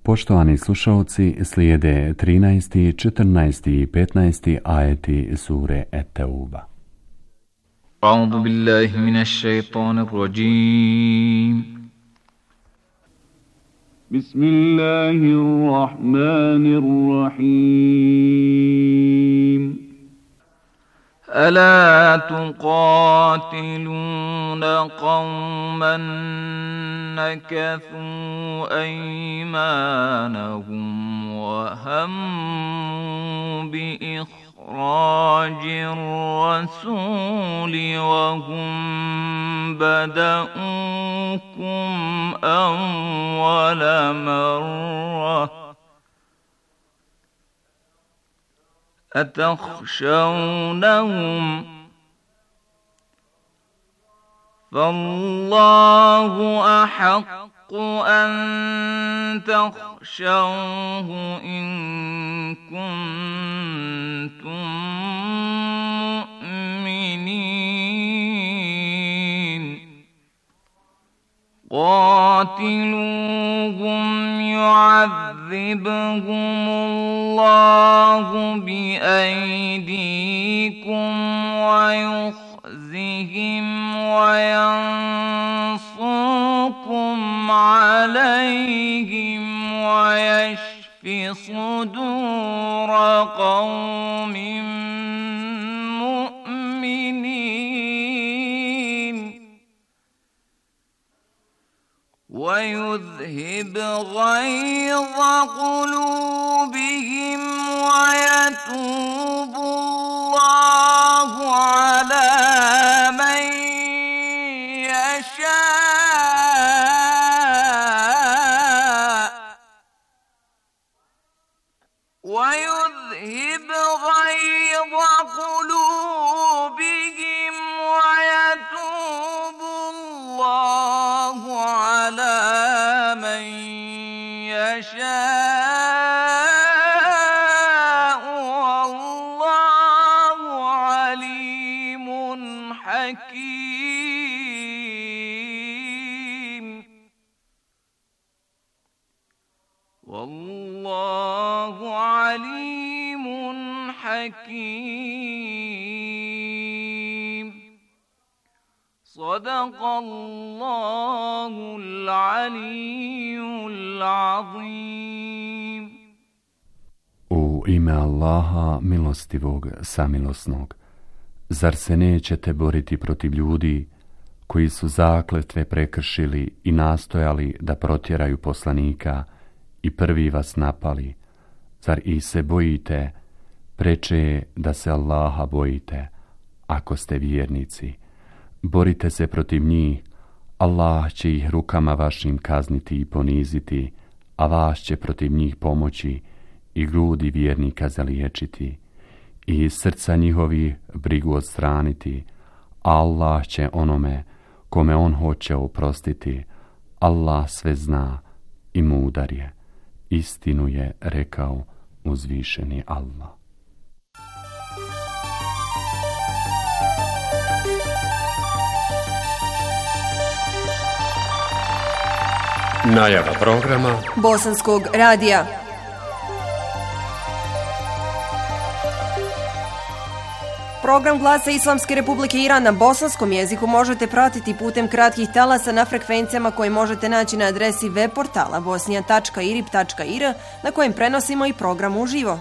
Poštovani slušalci, slijede 13., 14. i 15. ajeti sure Et-Tauba. A'udhu billahi minash shaitanir rajim. Bismillahirrahmanirrahim. ألا تقاتلون قوما نكثوا أيمانهم وهموا بإخراج الرسول وهم بدأوكم أول مرة أتخشونهم فالله أحق أن تخشوه إن كنتم مؤمنين قاتلوهم يعذبهم الله بأيديكم ويخزهم وينصركم عليهم ويشف صدور قوم مؤمنين ويذهب غيظ قلوبهم ويتوب الله على من يشاء ويذهب غيظ قلوبهم ويتوب الله على من يشاء والله عليم حكيم والله عليم حكيم صدق الله العلي العظيم. U ime Allaha milostivog samilosnog, zar se nećete boriti protiv ljudi koji su zakletve prekršili i nastojali da protjeraju poslanika i prvi vas napali? Zar i se bojite? Preče je da se Allaha bojite, ako ste vjernici. Borite se protiv njih, Allah će ih rukama vašim kazniti i poniziti, a vas će protiv njih pomoći i grudi vjernika zaliječiti i iz srca njihovi brigu odstraniti. Allah će onome kome on hoće oprostiti. Allah sve zna i mudar je. Istinu je rekao uzvišeni Allah. Najava programa Bosanskog radija. Program Glasa Islamske Republike Iran na bosanskom jeziku možete pratiti putem kratkih talasa na frekvencijama koje možete naći na adresi web portala bosnian.irib.ir na kojem prenosimo i program uživo.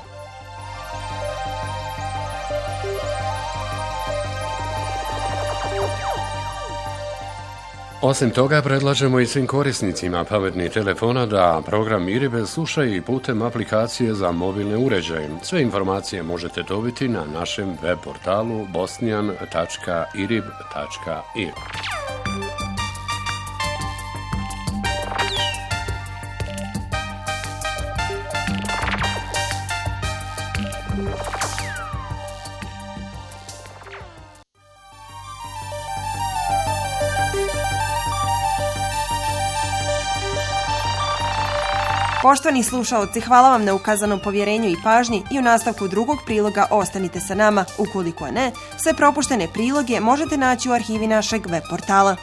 Osim toga, predlažemo i svim korisnicima pametnih telefona da program IRIB slušaju i putem aplikacije za mobilne uređaje. Sve informacije možete dobiti na našem web portalu bosnian.irib.ir. Poštovani slušaoci, hvala vam na ukazanom povjerenju i pažnji i u nastavku drugog priloga ostanite sa nama. Ukoliko ne, sve propuštene priloge možete naći u arhivi našeg web portala.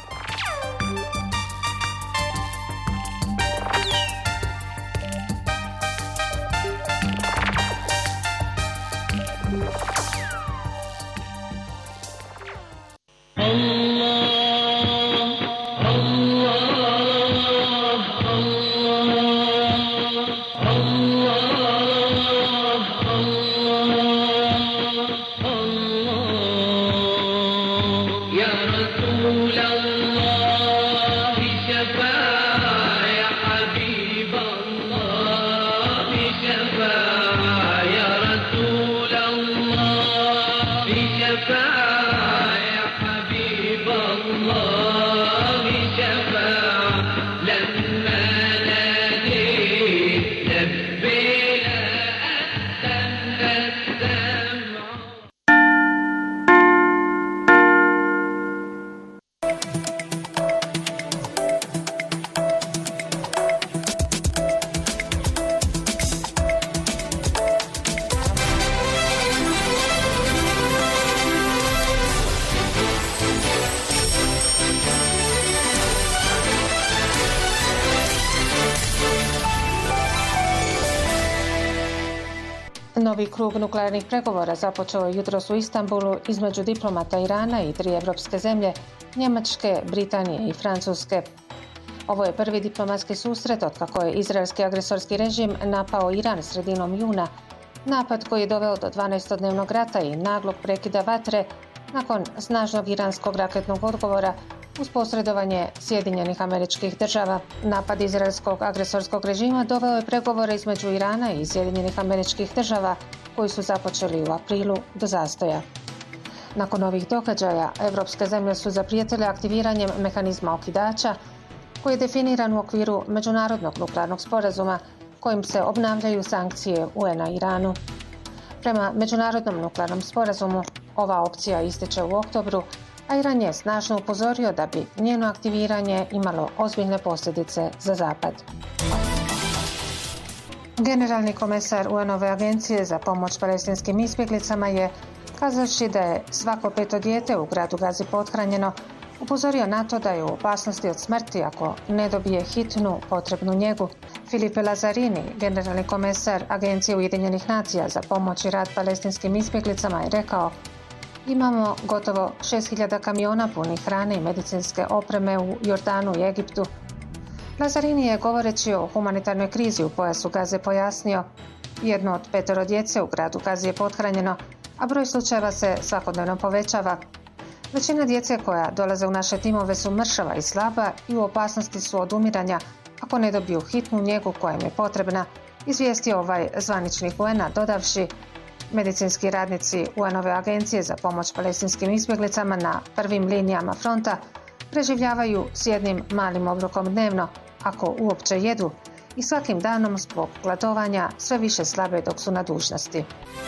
Novi krug nuklearnih pregovora započeo je jutros u Istanbulu između diplomata Irana i 3 evropske zemlje, Njemačke, Britanije i Francuske. Ovo je prvi diplomatski susret otkako je izraelski agresorski režim napao Iran sredinom juna, napad koji je doveo do 12-dnevnog rata i naglog prekida vatre nakon snažnog iranskog raketnog odgovora uz posredovanje Sjedinjenih Američkih Država. Napad izraelskog agresorskog režima doveo je pregovore između Irana i Sjedinjenih Američkih Država koji su započeli u aprilu do zastoja. Nakon ovih događaja, evropske zemlje su zaprijetile aktiviranjem mehanizma okidača koji je definiran u okviru Međunarodnog nuklearnog sporazuma kojim se obnavljaju sankcije UN-a Iranu. Prema Međunarodnom nuklearnom sporazumu, ova opcija ističe u oktobru, a Iran je snažno upozorio da bi njeno aktiviranje imalo ozbiljne posljedice za Zapad. Generalni komesar UN-ove agencije za pomoć palestinskim izbjeglicama je, kazavši da je svako 5. dijete u gradu Gazi pothranjeno, upozorio na to da je u opasnosti od smrti ako ne dobije hitnu potrebnu njegu. Filipe Lazzarini, generalni komesar Agencije Ujedinjenih nacija za pomoć i rad palestinskim izbjeglicama, je rekao: imamo gotovo 6.000 kamiona punih hrane i medicinske opreme u Jordanu i Egiptu. Lazzarini je, govoreći o humanitarnoj krizi u pojasu Gaze, pojasnio: jedno od 5 djece u gradu Gazi je pothranjeno, a broj slučajeva se svakodnevno povećava. Većina djece koja dolaze u naše timove su mršava i slaba i u opasnosti su od umiranja ako ne dobiju hitnu njegu koja im je potrebna, izvijestio ovaj zvaničnik UN-a, dodavši: medicinski radnici UN-ove agencije za pomoć palestinskim izbjeglicama na prvim linijama fronta preživljavaju s jednim malim obrokom dnevno, ako uopće jedu, i svakim danom zbog gladovanja sve više slabe dok su na dužnosti.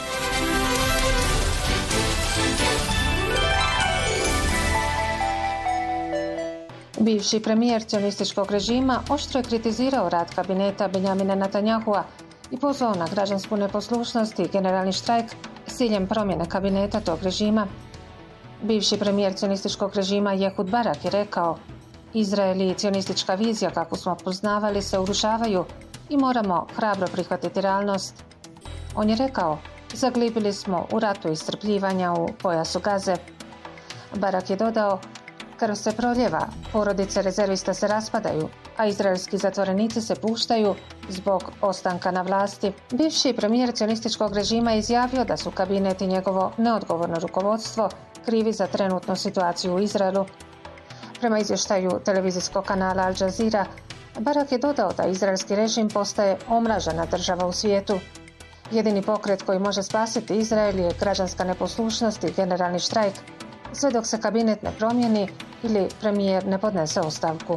Bivši premijer cionističkog režima oštro je kritizirao rad kabineta Benjamina Netanyahua i pozvao na građansku neposlušnost i generalni štrajk s ciljem promjene kabineta tog režima. Bivši premijer cionističkog režima Ehud Barak je rekao: Izrael i cionistička vizija kakvu smo poznavali se urušavaju i moramo hrabro prihvatiti realnost. On je rekao: zaglibili smo u ratu iscrpljivanja u pojasu Gaze. Barak je dodao: krv se proljeva, porodice rezervista se raspadaju, a izraelski zatvorenici se puštaju zbog ostanka na vlasti. Bivši premijer cionističkog režima je izjavio da su kabinet i njegovo neodgovorno rukovodstvo krivi za trenutnu situaciju u Izraelu. Prema izvještaju televizijskog kanala Al Jazeera, Barak je dodao da izraelski režim postaje omražena država u svijetu. Jedini pokret koji može spasiti Izrael je građanska neposlušnost i generalni štrajk, sve dok se kabinet ne promijeni ili premijer ne podnese ostavku.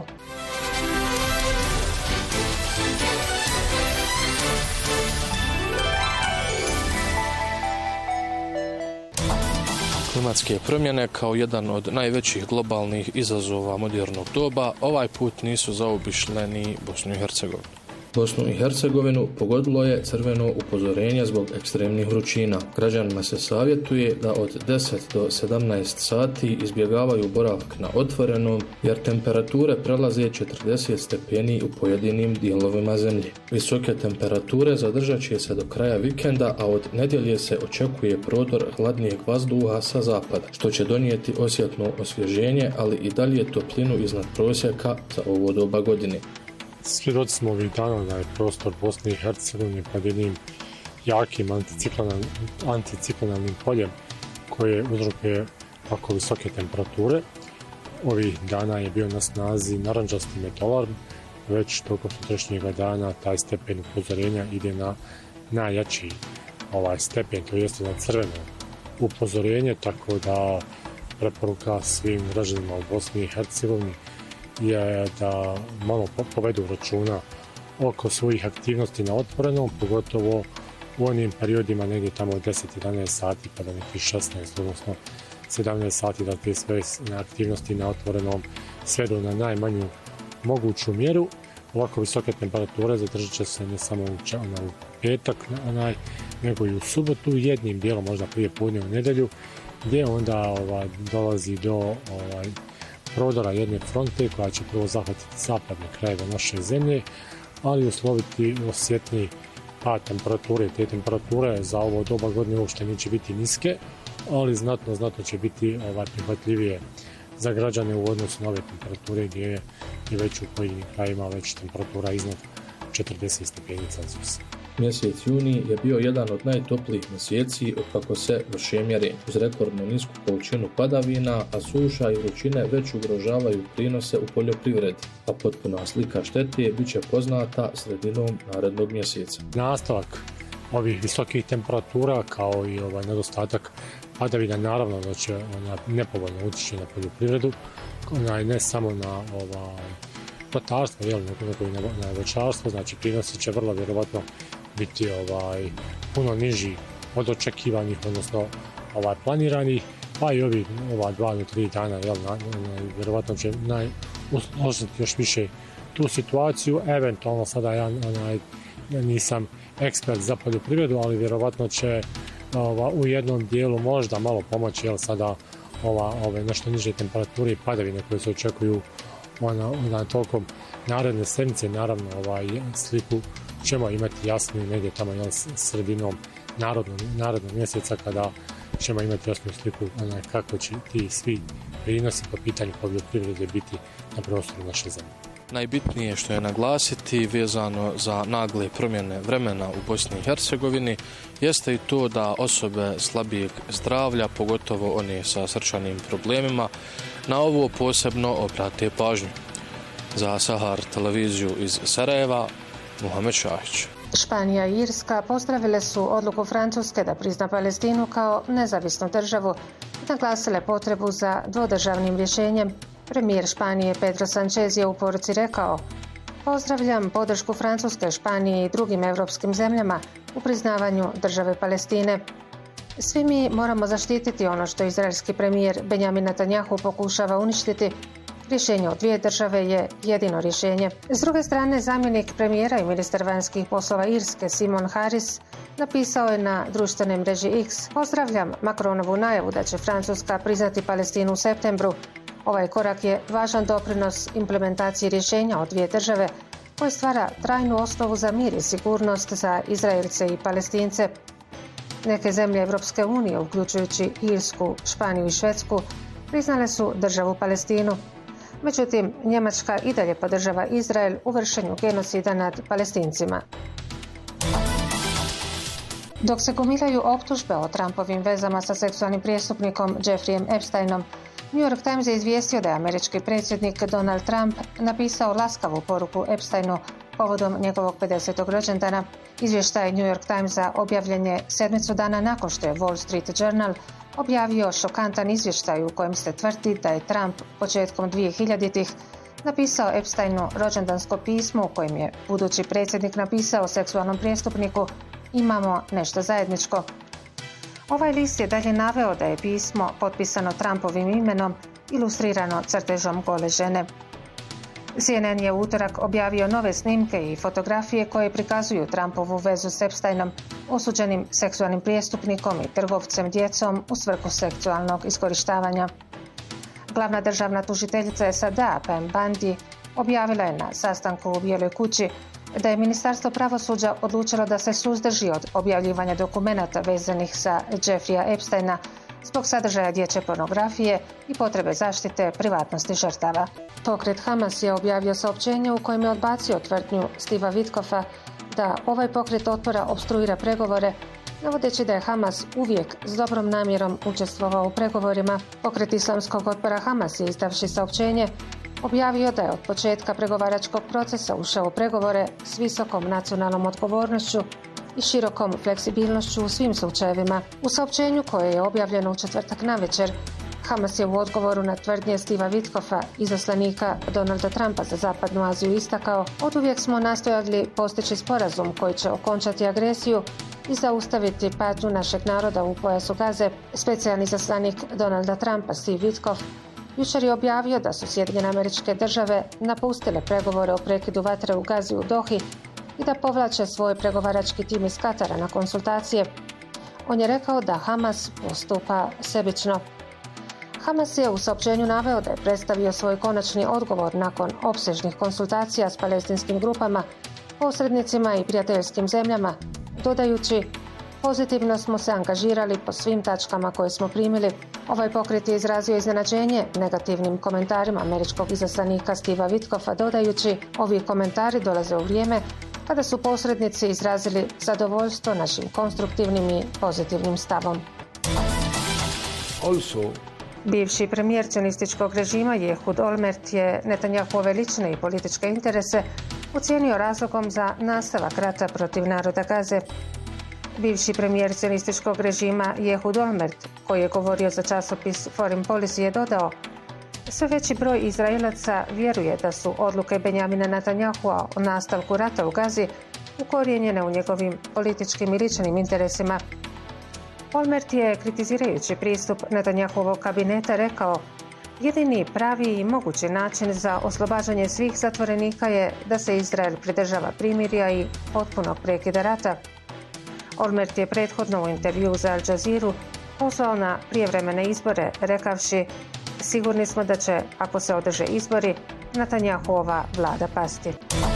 Klimatske promjene kao jedan od najvećih globalnih izazova modernog doba ovaj put nisu zaobišle ni Bosnu i Hercegovinu. Bosnu i Hercegovinu pogodilo je crveno upozorenje zbog ekstremnih vrućina. Građanima se savjetuje da od 10 do 17 sati izbjegavaju boravak na otvorenom, jer temperature prelaze 40 stepeni u pojedinim dijelovima zemlje. Visoke temperature zadržat će se do kraja vikenda, a od nedjelje se očekuje prodor hladnijeg vazduha sa zapada, što će donijeti osjetno osvježenje, ali i dalje toplinu iznad prosjeka za ovo doba godine. Svjedoci smo ovih dana da je prostor Bosne i Hercegovine pod jednim jakim anticiklonalnim poljem koje uzrokuje tako visoke temperature. Ovih dana je bio na snazi narandžasti metalarm, već tokom sutrašnjega dana taj stepen upozorenja ide na najjači stepen, to jeste na crveno upozorenje, tako da preporuka svim građanima u Bosni i Hercegovini je da malo povedu računa oko svojih aktivnosti na otvorenom, pogotovo u onim periodima negdje tamo od 10-11 sati pa do nekih 16, odnosno 17 sati, da te sve aktivnosti na otvorenom svedu na najmanju moguću mjeru. Ovako visoke temperature zadržat će se ne samo u petak, nego i u subotu, jednim dijelom možda prije podne u nedjelju, gdje onda dolazi do prodora jedne fronte koja će prvo zahvatiti zapadne krajeve naše zemlje, ali usloviti osjetni pad temperature. Te temperature za ovo doba godine uopšte neće biti niske, ali znatno će biti prihvatljivije za građane u odnosu na ove temperature gdje je već u pojedinim krajima već temperatura iznad 40 stepeni Celzijusa. Mjesec juni je bio jedan od najtoplijih mjeseci otkako se vrše mjerenje. Uz rekordno nisku količinu padavina, a suša i vrućine već ugrožavaju prinose u poljoprivredi, a potpuna slika štete bit će poznata sredinom narednog mjeseca. Nastavak ovih visokih temperatura kao i nedostatak padavina naravno da će nepovoljno utjeći na poljoprivredu, ne samo na ratarstvo, nego i na voćarstvo, znači prinosi će vrlo vjerovatno biti puno niži od očekivanih, odnosno planiranih, pa i ova 2 do 3 dana vjerovatno će osjetiti još više tu situaciju. Eventualno sada ja nisam ekspert za poljoprivredu, ali vjerovatno će u jednom dijelu možda malo pomoći, jer sada ove nešto niže temperature i padavine koje se očekuju tokom naredne sedmice, naravno sliku ćemo imati jasniju negdje tamo sredinom narednog mjeseca, kada ćemo imati jasnu sliku kako će ti svi prinosi po pitanju poljoprivrede biti na prostoru naše zemlje. Najbitnije što je naglasiti vezano za nagle promjene vremena u Bosni i Hercegovini jeste i to da osobe slabijeg zdravlja, pogotovo one sa srčanim problemima, na ovo posebno obrate pažnju. Za Sahar televiziju iz Sarajeva, Muhamed Šahić. Španija i Irska pozdravile su odluku Francuske da prizna Palestinu kao nezavisnu državu i naglasile potrebu za dvodržavnim rješenjem. Premijer Španije Pedro Sánchez je u poruci rekao: "Pozdravljam podršku Francuske, Španije i drugim europskim zemljama u priznavanju države Palestine. Svi mi moramo zaštititi ono što izraelski premijer Benjamin Netanjahu pokušava uništiti. Rješenje od dvije države je jedino rješenje." S druge strane, zamjenik premijera i ministar vanjskih poslova Irske Simon Harris napisao je na društvenoj mreži X: "Pozdravljam Macronovu najavu da će Francuska priznati Palestinu u septembru. Ovaj korak je važan doprinos implementaciji rješenja od dvije države koje stvara trajnu osnovu za mir i sigurnost za Izraelce i Palestince." Neke zemlje Europske unije, uključujući Irsku, Španiju i Švedsku, priznale su državu Palestinu. Međutim, Njemačka i dalje podržava Izrael u vršenju genocida nad Palestincima. Dok se gomilaju optužbe o Trumpovim vezama sa seksualnim prijestupnikom Jeffreyem Epsteinom, New York Times je izvijestio da je američki predsjednik Donald Trump napisao laskavu poruku Epsteinu povodom njegovog 50. rođendana. Izvještaj New York Timesa objavljen je 7 dana nakon što je Wall Street Journal objavio šokantan izvještaj u kojem se tvrdi da je Trump početkom 2000-ih napisao Epsteinu rođendansko pismo u kojem je budući predsjednik napisao seksualnom prijestupniku: "Imamo nešto zajedničko." Ovaj list je dalje naveo da je pismo potpisano Trumpovim imenom, ilustrirano crtežom gole žene. CNN je u utorak objavio nove snimke i fotografije koje prikazuju Trumpovu vezu s Epsteinom, osuđenim seksualnim prijestupnikom i trgovcem djecom u svrhu seksualnog iskorištavanja. Glavna državna tužiteljica SAD-a Pam Bondi objavila je na sastanku u Bijeloj kući da je Ministarstvo pravosuđa odlučilo da se suzdrži od objavljivanja dokumenata vezanih sa Jeffreya Epsteina zbog sadržaja dječje pornografije i potrebe zaštite privatnosti žrtava. Pokret Hamas je objavio saopćenje u kojem je odbacio tvrdnju Steva Witkoffa da ovaj pokret otpora opstruira pregovore, navodeći da je Hamas uvijek s dobrom namjerom učestvovao u pregovorima. Pokret islamskog otpora Hamas je, izdavši saopćenje, objavio da je od početka pregovaračkog procesa ušao u pregovore s visokom nacionalnom odgovornošću i širokom fleksibilnošću u svim slučajevima. U saopćenju koje je objavljeno u četvrtak navečer, Hamas je u odgovoru na tvrdnje Steva Witkoffa, izaslanika Donalda Trumpa za Zapadnu Aziju, istakao: "Oduvijek smo nastojali postići sporazum koji će okončati agresiju i zaustaviti patnju našeg naroda u pojasu Gaze." Specijalni izaslanik Donalda Trumpa Steve Witkoff jučer je objavio da su Sjedinjene Američke Države napustile pregovore o prekidu vatre u Gazi u Dohi i da povlače svoj pregovarački tim iz Katara na konsultacije. On je rekao da Hamas postupa sebično. Hamas je u saopćenju naveo da je predstavio svoj konačni odgovor nakon opsežnih konsultacija s palestinskim grupama posrednicima i prijateljskim zemljama, dodajući: pozitivno smo se angažirali po svim tačkama koje smo primili. Ovaj pokret je izrazio iznenađenje negativnim komentarima američkog izaslanika Steva Witkoffa, dodajući: ovi komentari dolaze u vrijeme kada su posrednici izrazili zadovoljstvo našim konstruktivnim i pozitivnim stavom. Bivši premijer cionističkog režima Ehud Olmert je Netanjahove lične i političke interese ocijenio razlogom za nastavak rata protiv naroda Gaze. Bivši premijer cionističkog režima Ehud Olmert, koji je govorio za časopis Foreign Policy, je dodao: sve veći broj Izraelaca vjeruje da su odluke Benjamina Netanjahua o nastavku rata u Gazi ukorijenjene u njegovim političkim i ličnim interesima. Olmert je, kritizirajući pristup Netanjahuovog kabineta, rekao: jedini pravi i mogući način za oslobađanje svih zatvorenika je da se Izrael pridržava primirja i potpunog prekida rata. Olmert je prethodno u intervju za Al Jazeeru pozvao na prijevremene izbore, rekavši: sigurni smo da će, ako se održe izbori, Netanjahuova vlada pasti.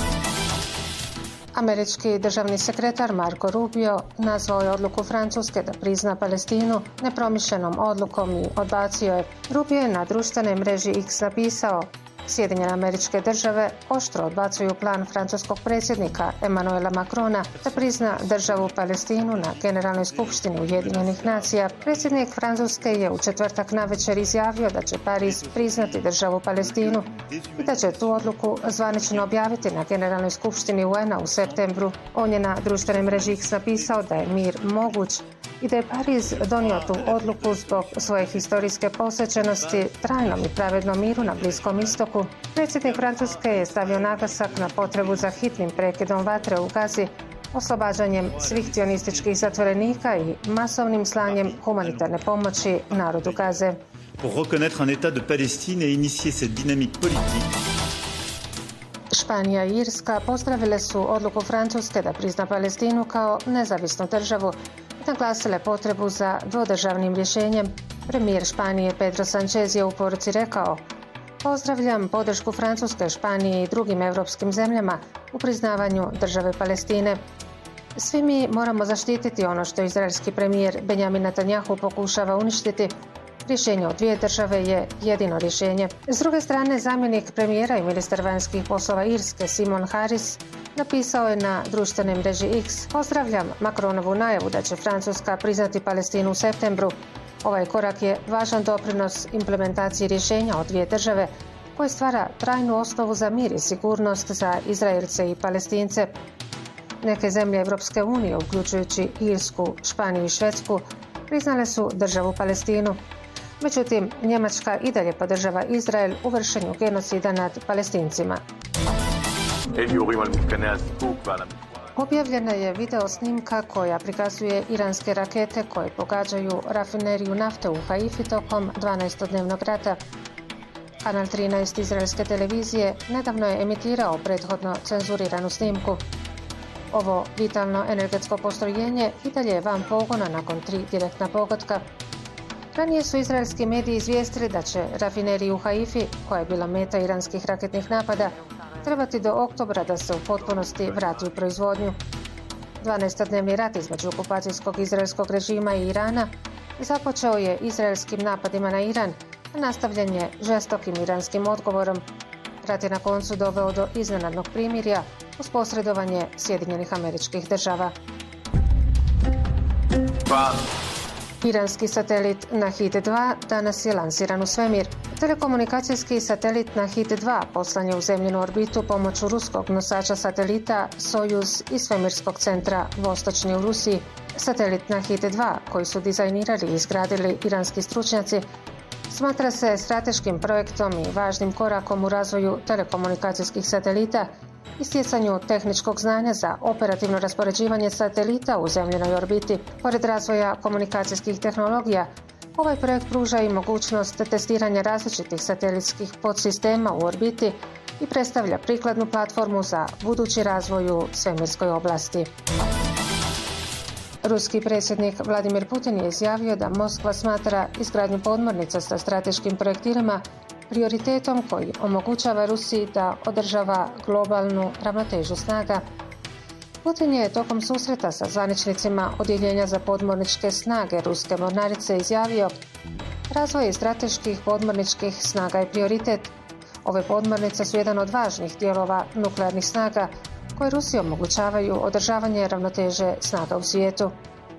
Američki državni sekretar Marco Rubio nazvao je odluku Francuske da prizna Palestinu nepromišljenom odlukom i odbacio je. Rubio je na društvenoj mreži X napisao: Sjedinjene Američke Države oštro odbacuju plan francuskog predsjednika Emmanuela Macrona da prizna državu Palestinu na Generalnoj skupštini Ujedinjenih nacija. Predsjednik Francuske je u četvrtak navečer izjavio da će Pariz priznati državu Palestinu i da će tu odluku zvanično objaviti na Generalnoj skupštini UN-a u septembru. On je na društvenoj mreži X napisao da je mir moguć i da je Pariz donio tu odluku zbog svoje historijske posvećenosti trajnom i pravednom miru na Bliskom istoku. Predsjednik Francuske je stavio naglasak na potrebu za hitnim prekidom vatre u Gazi, oslobađanjem svih cionističkih zatvorenika i masovnim slanjem humanitarne pomoći narodu Gaze. Pour reconnaître un état de Palestine et initier cette dynamique politique. Španija i Irska pozdravile su odluku Francuske da prizna Palestinu kao nezavisnu državu i naglasile potrebu za dvodržavnim rješenjem. Premijer Španije Pedro Sanchez je u poruci rekao: pozdravljam podršku Francuske, Španije i drugim europskim zemljama u priznavanju države Palestine. Svi mi moramo zaštititi ono što izraelski premijer Benjamin Netanjahu pokušava uništiti. Rješenje od dvije države je jedino rješenje. S druge strane, zamjenik premijera i ministar vanjskih poslova Irske Simon Harris napisao je na društvenoj mreži X: pozdravljam Macronovu najavu da će Francuska priznati Palestinu u septembru. Ovaj korak je važan doprinos implementaciji rješenja od dvije države koje stvara trajnu osnovu za mir i sigurnost za Izraelce i Palestince. Neke zemlje Europske unije, uključujući Irsku, Španiju i Švedsku, priznale su državu Palestinu. Međutim, Njemačka i dalje podržava Izrael u vršenju genocida nad Palestincima. Objavljena je video snimka koja prikazuje iranske rakete koje pogađaju rafineriju nafte u Haifi tokom 12-dnevnog rata. Kanal 13 izraelske televizije nedavno je emitirao prethodno cenzuriranu snimku. Ovo vitalno energetsko postrojenje i dalje je van pogona nakon 3 direktna pogotka. Ranije su izraelski mediji izvijestili da će rafineriju u Haifi, koja je bila meta iranskih raketnih napada, trebati do oktobra da se u potpunosti vrati u proizvodnju. 12-dnevni rat između okupacijskog izraelskog režima i Irana započeo je izraelskim napadima na Iran, a nastavljen je žestokim iranskim odgovorom. Rat je na koncu doveo do iznenadnog primirja uz posredovanje Sjedinjenih Američkih Država. Iranski satelit Nahid-2 danas je lansiran u svemir. Telekomunikacijski satelit Nahid-2 poslan je u zemljinu orbitu pomoću ruskog nosača satelita Sojuz iz svemirskog centra Vostočni u Rusiji. Satelit Nahid-2, koji su dizajnirali i izgradili iranski stručnjaci, smatra se strateškim projektom i važnim korakom u razvoju telekomunikacijskih satelita i stjecanju tehničkog znanja za operativno raspoređivanje satelita u zemljinoj orbiti. Pored razvoja komunikacijskih tehnologija, ovaj projekt pruža i mogućnost testiranja različitih satelitskih podsistema u orbiti i predstavlja prikladnu platformu za budući razvoj u svemirskoj oblasti. Ruski predsjednik Vladimir Putin je izjavio da Moskva smatra izgradnju podmornica sa strateškim projektilima prioritetom koji omogućava Rusiji da održava globalnu ravnotežu snaga. Putin je tokom susreta sa zvaničnicima Odjeljenja za podmorničke snage Ruske mornarice izjavio: razvoj strateških podmorničkih snaga je prioritet. Ove podmornice su jedan od važnih dijelova nuklearnih snaga koje Rusiji omogućavaju održavanje ravnoteže snaga u svijetu.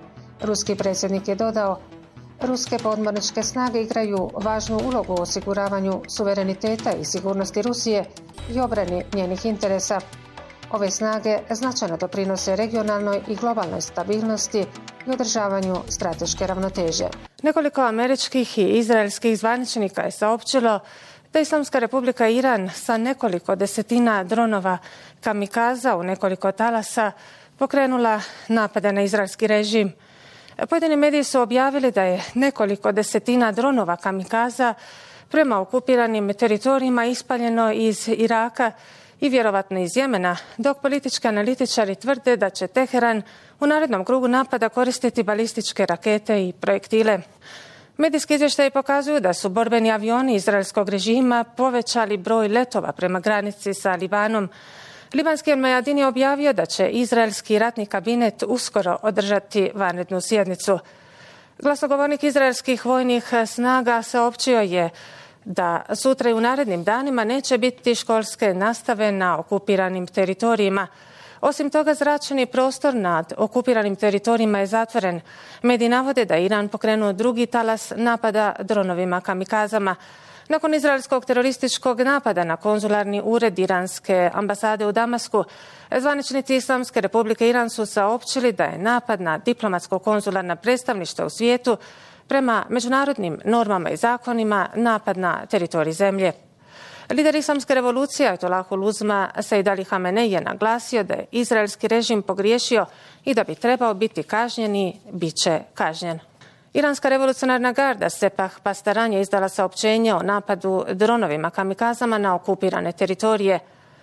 Ruski predsjednik je dodao: ruske podmorničke snage igraju važnu ulogu u osiguravanju suvereniteta i sigurnosti Rusije i obrani njenih interesa. Ove snage značajno doprinose regionalnoj i globalnoj stabilnosti i održavanju strateške ravnoteže. Nekoliko američkih i izraelskih zvaničnika je saopćilo da Islamska republika Iran sa nekoliko desetina dronova kamikaza u nekoliko talasa pokrenula napade na izraelski režim. Pojedini mediji su objavili da je nekoliko desetina dronova kamikaza prema okupiranim teritorijima ispaljeno iz Iraka i vjerovatno iz Jemena, dok politički analitičari tvrde da će Teheran u narednom krugu napada koristiti balističke rakete i projektile. Medijski izvještaji pokazuju da su borbeni avioni izraelskog režima povećali broj letova prema granici sa Libanom. Libanski El-Mayadin je objavio da će izraelski ratni kabinet uskoro održati vanrednu sjednicu. Glasnogovornik izraelskih vojnih snaga saopćio je da sutra i u narednim danima neće biti školske nastave na okupiranim teritorijima. Osim toga, zračni prostor nad okupiranim teritorijima je zatvoren. Mediji navode da je Iran pokrenuo drugi talas napada dronovima kamikazama. Nakon izraelskog terorističkog napada na konzularni ured iranske ambasade u Damasku, zvaničnici Islamske republike Iran su saopćili da je napad na diplomatsko-konzularna predstavništva u svijetu prema međunarodnim normama i zakonima napad na teritorij zemlje. Lider Islamske revolucije Ajatolahul Uzma Sejd Ali Hamenej je naglasio da je izraelski režim pogriješio i da bi trebao biti kažnjen i bit će kažnjen. Iranska revolucionarna garda Sepah Pastaran je izdala saopćenje o napadu dronovima kamikazama na okupirane teritorije.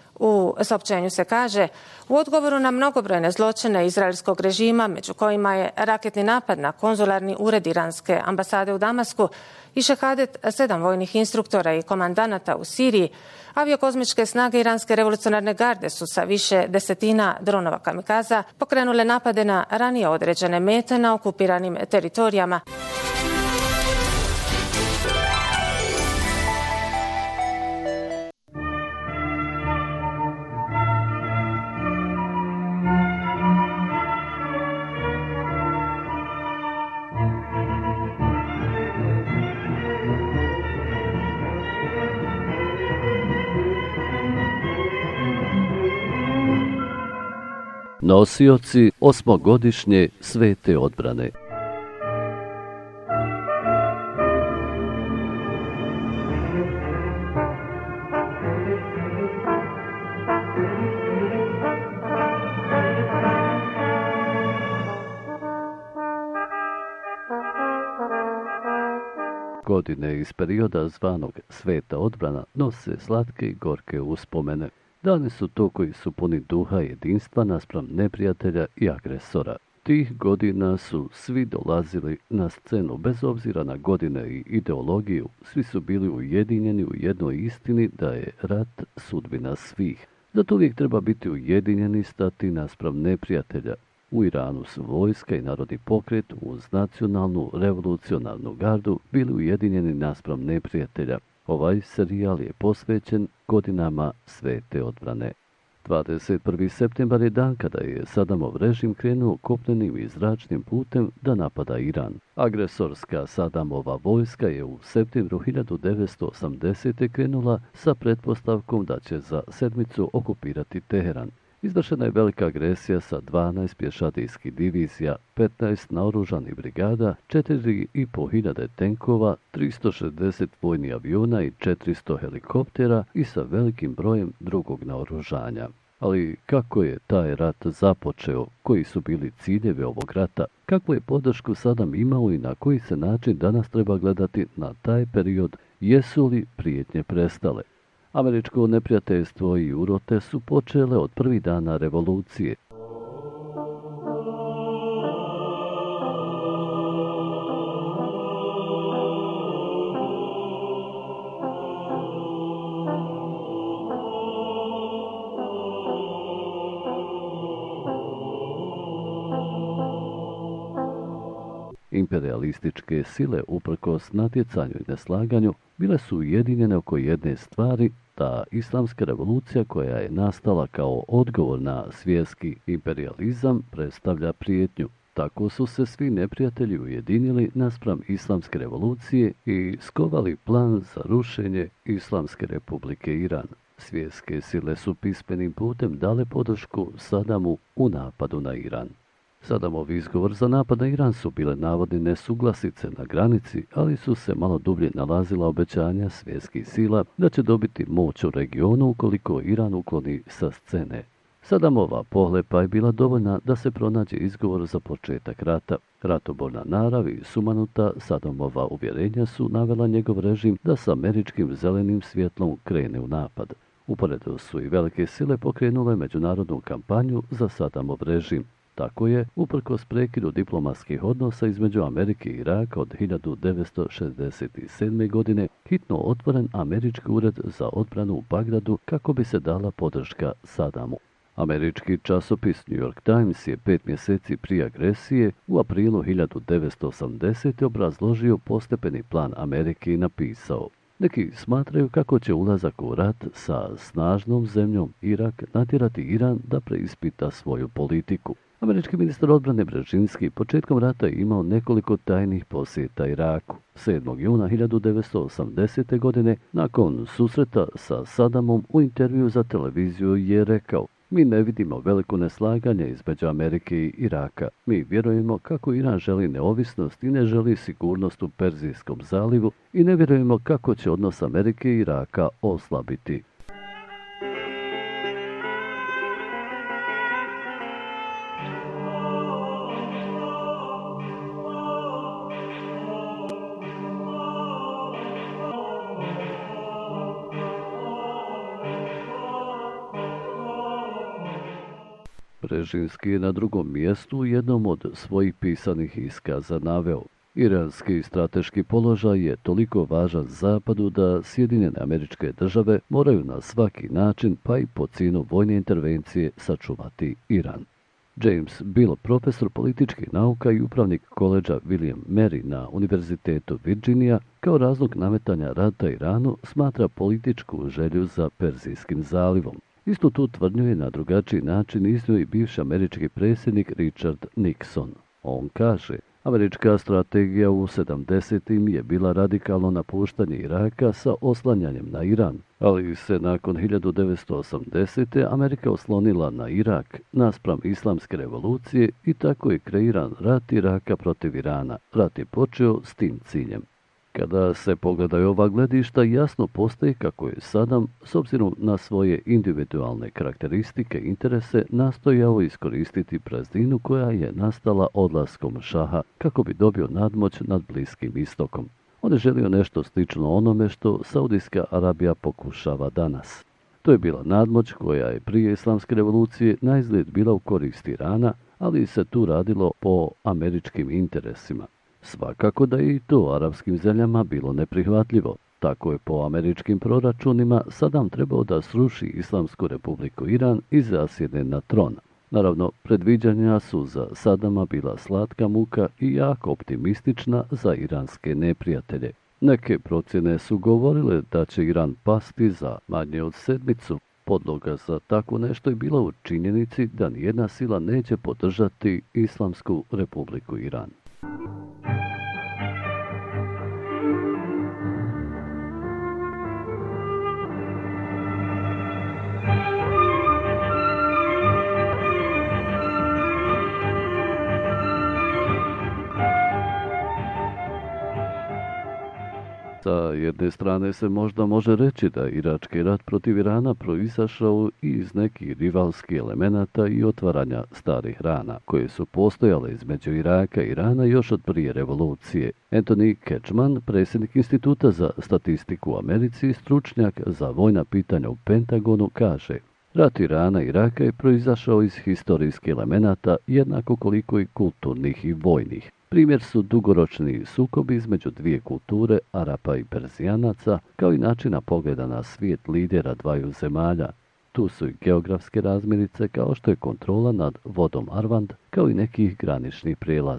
U saopćenju se kaže: u odgovoru na mnogobrojne zločine izraelskog režima, među kojima je raketni napad na konzularni ured iranske ambasade u Damasku i šehadet 7 vojnih instruktora i komandanata u Siriji, aviokozmičke snage Iranske revolucionarne garde su sa više desetina dronova kamikaza pokrenule napade na ranije određene mete na okupiranim teritorijama. Nosioci osmogodišnje svete odbrane. Godine iz perioda zvanog sveta odbrana nose slatke i gorke uspomene. Dani su to koji su puni duha jedinstva naspram neprijatelja i agresora. Tih godina su svi dolazili na scenu, bez obzira na godine i ideologiju, svi su bili ujedinjeni u jednoj istini da je rat sudbina svih. Zato uvijek treba biti ujedinjeni i stati naspram neprijatelja. U Iranu su vojska i narodni pokret uz nacionalnu revolucionarnu gardu bili ujedinjeni naspram neprijatelja. Ovaj serijal je posvećen godinama svete odbrane. 21. septembar je dan kada je Sadamov režim krenuo kopnenim i zračnim putem da napada Iran. Agresorska Sadamova vojska je u septembru 1980. krenula sa pretpostavkom da će za sedmicu okupirati Teheran. Izvršena je velika agresija sa 12 pješadijskih divizija, 15 naoružanih brigada, 4.500 tenkova, 360 vojnih aviona i 400 helikoptera i sa velikim brojem drugog naoružanja. Ali kako je taj rat započeo, koji su bili ciljevi ovog rata, kakvu je podršku Sadam imao i na koji se način danas treba gledati na taj period, jesu li prijetnje prestale? Američko neprijateljstvo i urote su počele od prvih dana revolucije. Imperialističke sile, uprkos natjecanju i neslaganju, bile su ujedinjene oko jedne stvari, da islamska revolucija koja je nastala kao odgovor na svjetski imperializam predstavlja prijetnju. Tako su se svi neprijatelji ujedinili naspram islamske revolucije i skovali plan za rušenje Islamske republike Iran. Svjetske sile su pismenim putem dale podršku Sadamu u napadu na Iran. Sadamov izgovor za napad na Iran su bile navodne nesuglasice na granici, ali su se malo dublje nalazila obećanja svjetskih sila da će dobiti moć u regionu ukoliko Iran ukloni sa scene. Sadamova pohlepa je bila dovoljna da se pronađe izgovor za početak rata. Ratoborna narav i sumanuta Sadamova uvjerenja su navela njegov režim da sa američkim zelenim svjetlom krene u napad. Uporedo su i velike sile pokrenule međunarodnu kampanju za Sadamov režim. Tako je, uprkos prekidu diplomatskih odnosa između Amerike i Iraka od 1967. godine, hitno otvoren američki ured za odbranu u Bagdadu kako bi se dala podrška Sadamu. Američki časopis New York Times je 5 mjeseci prije agresije u aprilu 1980. obrazložio postepeni plan Amerike i napisao: neki smatraju kako će ulazak u rat sa snažnom zemljom Irak natjerati Iran da preispita svoju politiku. Američki ministar odbrane Brežinski početkom rata je imao nekoliko tajnih posjeta Iraku. 7. juna 1980. godine, nakon susreta sa Sadamom u intervju za televiziju je rekao: mi ne vidimo veliko neslaganje između Amerike i Iraka. Mi vjerujemo kako Iran želi neovisnost i ne želi sigurnost u Perzijskom zalivu i ne vjerujemo kako će odnos Amerike i Iraka oslabiti. Brežinski je na drugom mjestu u jednom od svojih pisanih iskaza naveo: iranski strateški položaj je toliko važan Zapadu da Sjedinjene Američke Države moraju na svaki način, pa i po cijenu vojne intervencije, sačuvati Iran. James Bill, profesor političkih nauka i upravnik koledža William Mary na Univerzitetu Virginia, kao razlog nametanja rata Iranu smatra političku želju za Perzijskim zalivom. Istu tu tvrdnju je na drugačiji način iznio i bivši američki predsjednik Richard Nixon. On kaže: američka strategija u 70. je bila radikalno napuštanje Iraka sa oslanjanjem na Iran, ali se nakon 1980. Amerika oslonila na Irak naspram islamske revolucije i tako je kreiran rat Iraka protiv Irana. Rat je počeo s tim ciljem. Kada se pogledaju ova gledišta, jasno postaje kako je Sadam, s obzirom na svoje individualne karakteristike i interese, nastojao iskoristiti prazninu koja je nastala odlaskom šaha kako bi dobio nadmoć nad Bliskim istokom. On je želio nešto slično onome što Saudijska Arabija pokušava danas. To je bila nadmoć koja je prije islamske revolucije naizgled bila u korist Irana, ali se tu radilo po američkim interesima. Svakako da je i to arapskim zemljama bilo neprihvatljivo. Tako je po američkim proračunima Sadam trebao da sruši Islamsku republiku Iran i zasjedne na tron. Naravno, predviđanja su za Sadama bila slatka muka i jako optimistična za iranske neprijatelje. Neke procjene su govorile da će Iran pasti za manje od sedmicu. Podloga za tako nešto je bila u činjenici da nijedna sila neće podržati Islamsku republiku Iran. Sa jedne strane se možda može reći da je irački rat protiv Irana proizašao iz nekih rivalskih elemenata i otvaranja starih rana, koje su postojale između Iraka i Irana još od prije revolucije. Anthony Ketchman, predsjednik Instituta za statistiku u Americi i stručnjak za vojna pitanja u Pentagonu, kaže: rat Irana i Iraka je proizašao iz historijskih elemenata jednako koliko i kulturnih i vojnih. Primjer su dugoročni sukobi između dvije kulture, Arapa i Perzijanaca, kao i načina pogleda na svijet lidera dvaju zemalja. Tu su i geografske razmirice kao što je kontrola nad vodom Arvand, kao i nekih graničnih prijelaza.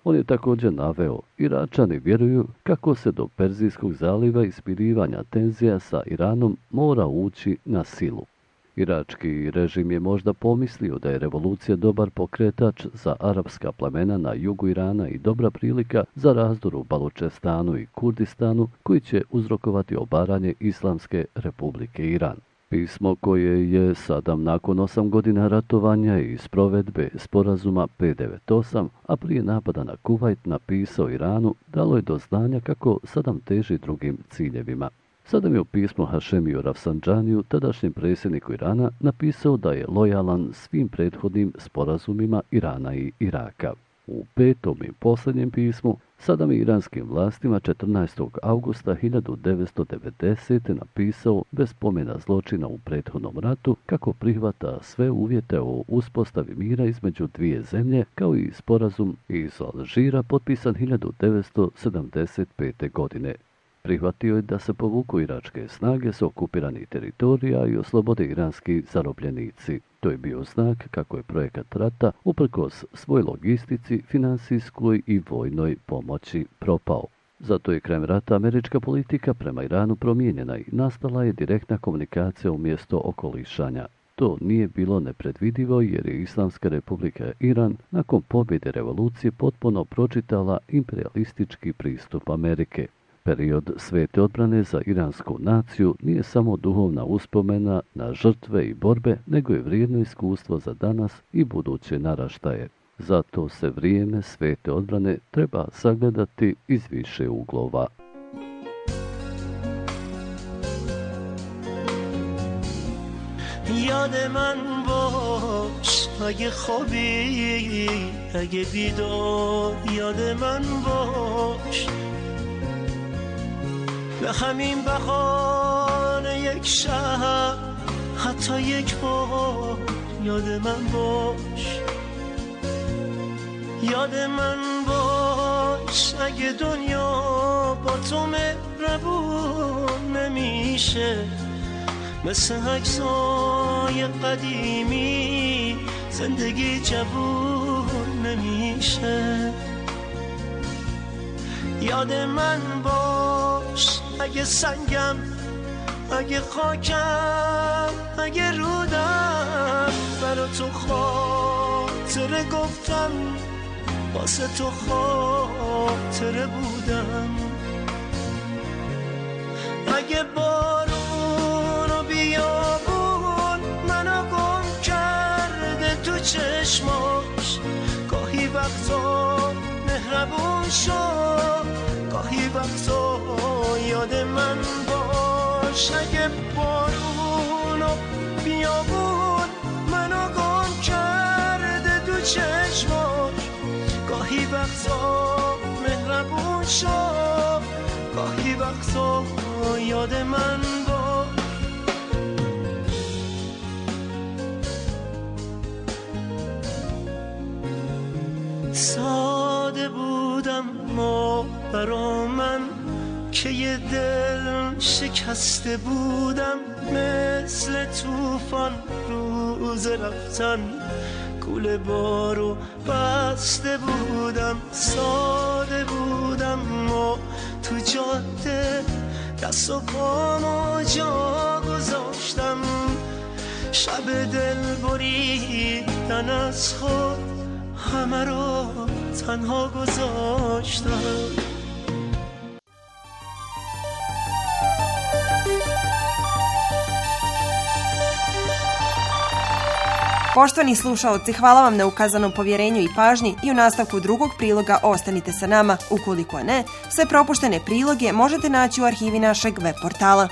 On je također naveo, Iračani vjeruju kako se do Perzijskog zaliva i smirivanja tenzija sa Iranom mora ući na silu. Irački režim je možda pomislio da je revolucija dobar pokretač za arapska plemena na jugu Irana i dobra prilika za razdor u Balučestanu i Kurdistanu koji će uzrokovati obaranje Islamske republike Iran. Pismo koje je Sadam nakon 8 godina ratovanja i sprovedbe sporazuma 598, a prije napada na Kuvajt napisao Iranu, dalo je do znanja kako Sadam teži drugim ciljevima. Sadam je u pismu Hašemiju Rafsanđaniju, tadašnjem predsjedniku Irana, napisao da je lojalan svim prethodnim sporazumima Irana i Iraka. U 5. i posljednjem pismu Sadam je iranskim vlastima 14. augusta 1990. napisao bez spomena zločina u prethodnom ratu kako prihvata sve uvjete o uspostavi mira između dvije zemlje kao i sporazum iz Alžira potpisan 1975. godine. Prihvatio je da se povuku iračke snage s okupiranih teritorija i oslobode iranski zarobljenici. To je bio znak kako je projekat rata, uprkos svoj logistici, finansijskoj i vojnoj pomoći, propao. Zato je krajem rata američka politika prema Iranu promijenjena i nastala je direktna komunikacija umjesto okolišanja. To nije bilo nepredvidivo jer je Islamska republika Iran nakon pobjede revolucije potpuno pročitala imperialistički pristup Amerike. Period svete odbrane za iransku naciju nije samo duhovna uspomena na žrtve i borbe, nego je vrijedno iskustvo za danas i buduće naraštaje. Zato se vrijeme svete odbrane treba sagledati iz više uglova. یاد من باش اگه خوابی اگه بیدار یاد من باش به همین بهانه یک شب حتی یک بار یاد من باش یاد من باش اگه دنیا با تو مهربون نمیشه مثل عکسای قدیمی زندگی جوون نمیشه یاد من باش اگه سنگم اگه خاکم اگه رودم برا تو خاطره گفتم واسه تو خاطره بودم اگه بارون و بیابون منو گم کرده تو چشماش گاهی وقتا مهربون شد گاهی وقتا یاد من باش اگه بارون و بیابون منو گم کرده تو چشماش گاهی وقتا مهربون شد گاهی وقتا یاد من باش ساده بودم ما برا من که یه دل شکسته بودم مثل طوفان روز رفتن کوله بارو بسته بودم ساده بودم ما تو جاده دست و پامو جا گذاشتم شب دل بریدن از خود همه رو تنها گذاشتم Poštovani slušaoci, hvala vam na ukazanom povjerenju i pažnji i u nastavku drugog priloga ostanite sa nama. Ukoliko ne, sve propuštene priloge možete naći u arhivi našeg web portala.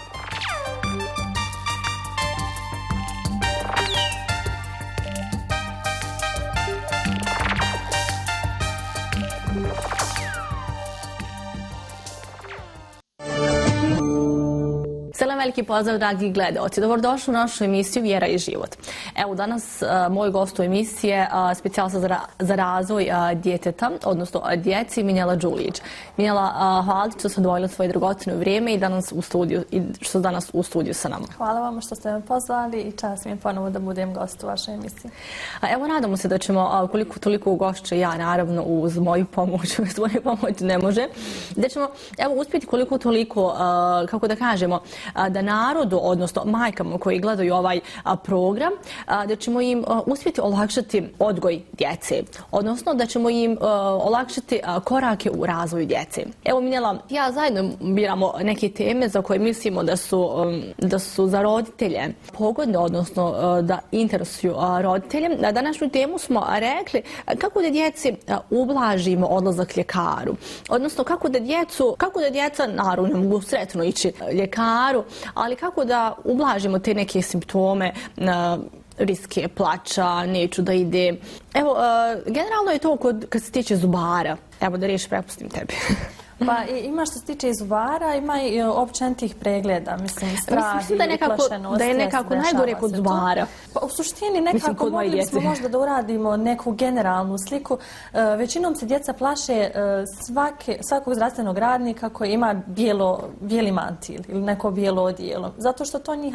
veliki pozdrav, dragi gledaoci. Dobrodošli u našu emisiju Vjera i život. Evo, danas moj gost u emisiji je specijalista za razvoj djeteta, odnosno djeci, Minjela Đulić. Minjela, hvala ti što ste odvojili svoje dragocjeno vrijeme i što ste danas u studiju sa nama. Hvala vam što ste me pozvali i čast mi je ponovo da budem gost u vašoj emisiji. Evo, nadamo se da ćemo koliko toliko ugošće, ja naravno uz moju pomoć, uz svoju pomoć ne može, da ćemo uspjeti koliko toliko, kako da kažemo, da narodu, odnosno majkama koji gledaju ovaj program, da ćemo im uspjeti olakšati odgoj djece, odnosno da ćemo im olakšati korake u razvoju djece. Evo, Minjela, ja zajedno biramo neke teme za koje mislimo da su za roditelje pogodne, odnosno da interesuju roditelje. Na današnju temu smo rekli kako da djeci ublažimo odlazak ljekaru, odnosno kako da djeca, naravno ne mogu sretno ići ljekaru, ali kako da ublažimo te neke simptome, riske plača, neću da ide. Evo, generalno je to kad se tiče zubara. Evo, da riješi, prepustim tebi. Pa ima što se tiče i zubara, ima i općenitih pregleda, mislim, strah i uplašenost. Da je nekako najgore kod zubara. Pa u suštini nekako mogli smo možda da uradimo neku generalnu sliku. Većinom se djeca plaše svakog zdravstvenog radnika koji ima bijeli mantil ili neko bijelo odijelo. Zato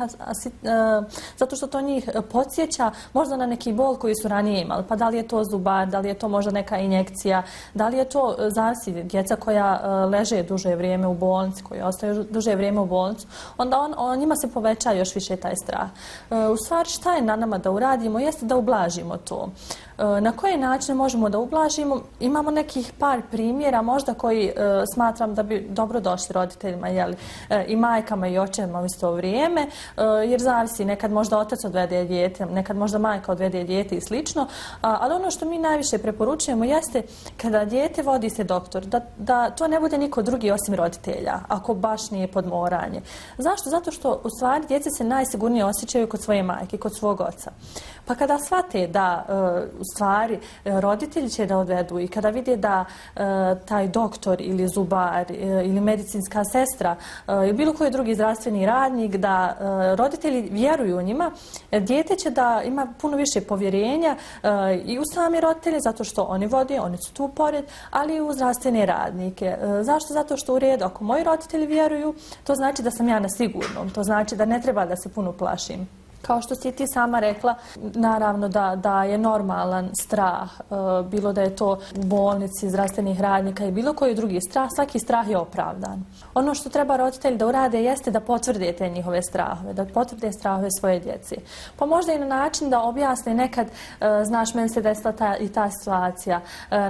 što to njih podsjeća možda na neki bol koji su ranije imali. Pa da li je to zubar, da li je to možda neka injekcija, da li je to zavisi djeca koja leže duže vrijeme u bolnici, koji ostaju duže vrijeme u bolnicu, onda njima se poveća još više taj strah. U stvari, šta je na nama da uradimo jeste da ublažimo to. Na koje načine možemo da ublažimo? Imamo nekih par primjera možda koji smatram da bi dobro došli roditeljima, i majkama i očevima u isto vrijeme, jer zavisi, nekad možda otac odvede dijete, nekad možda majka odvede dijete i slično, ali ono što mi najviše preporučujemo jeste kada dijete vodi se doktor, da to ne bude niko drugi osim roditelja, ako baš nije podmoranje. Zašto? Zato što u stvari djeca se najsigurnije osjećaju kod svoje majke, kod svog oca. Pa kada shvate da u stvari roditelji će da odvedu i kada vide da taj doktor ili zubar ili medicinska sestra ili bilo koji drugi zdravstveni radnik, da roditelji vjeruju njima, dijete će da ima puno više povjerenja i u sami roditelje, zato što oni vode, oni su tu pored, ali i u zdravstvene radnike. Zašto? Zato što u redu, ako moji roditelji vjeruju, to znači da sam ja na sigurnom, to znači da ne treba da se puno plašim. Kao što si ti sama rekla, naravno da je normalan strah, bilo da je to u bolnici, zdravstvenih radnika i bilo koji drugi strah, svaki strah je opravdan. Ono što treba roditelji da urade jeste da potvrde te njihove strahove, da potvrde strahove svoje djece. Pa možda i na način da objasne nekad, znaš, meni se desila i ta situacija,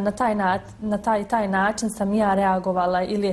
na taj način sam ja reagovala ili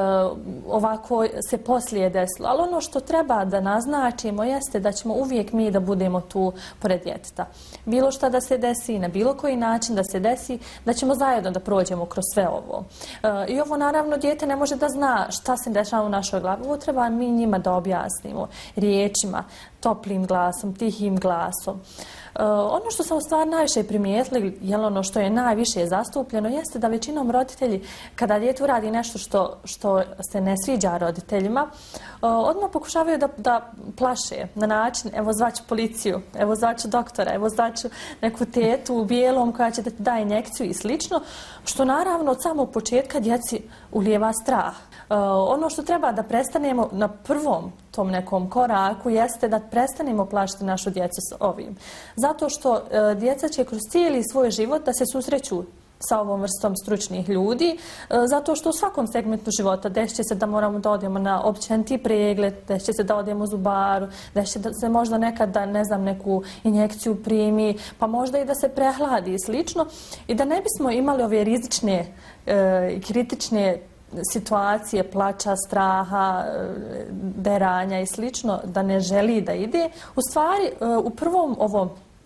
ovako se poslije desilo. Ali ono što treba da naznačimo jeste da ćemo uvijek mi da budemo tu pored djeteta. Bilo šta da se desi, na bilo koji način da se desi, da ćemo zajedno da prođemo kroz sve ovo. I ovo naravno dijete ne može da zna šta se dešava u našoj glavi. Ovo treba mi njima da objasnimo riječima, toplim glasom, tihim glasom. Ono što sam u stvari najviše primijetili, ono što je najviše zastupljeno, jeste da većinom roditelji, kada dijete uradi nešto što se ne sviđa roditeljima, odmah pokušavaju da plaše na način, evo zvaću policiju, evo zvaću doktora, evo zvaću neku tetu u bijelom koja će da ti da injekciju i slično, što naravno od samog početka djeci ulijeva strah. Ono što treba da prestanemo na prvom tom nekom koraku jeste da prestanemo plašiti našu djecu s ovim. Zato što djeca će kroz cijeli svoj život da se susreću sa ovom vrstom stručnih ljudi, zato što u svakom segmentu života desit će se da moramo da odemo na općeniti pregled, desit će se da odemo u zubaru, desit će da se možda nekad da, ne znam, neku injekciju primi, pa možda i da se prehladi i slično. I da ne bismo imali ove rizične i kritične situacije plača, straha, deranja i slično, da ne želi da ide, u stvari u prvom ovom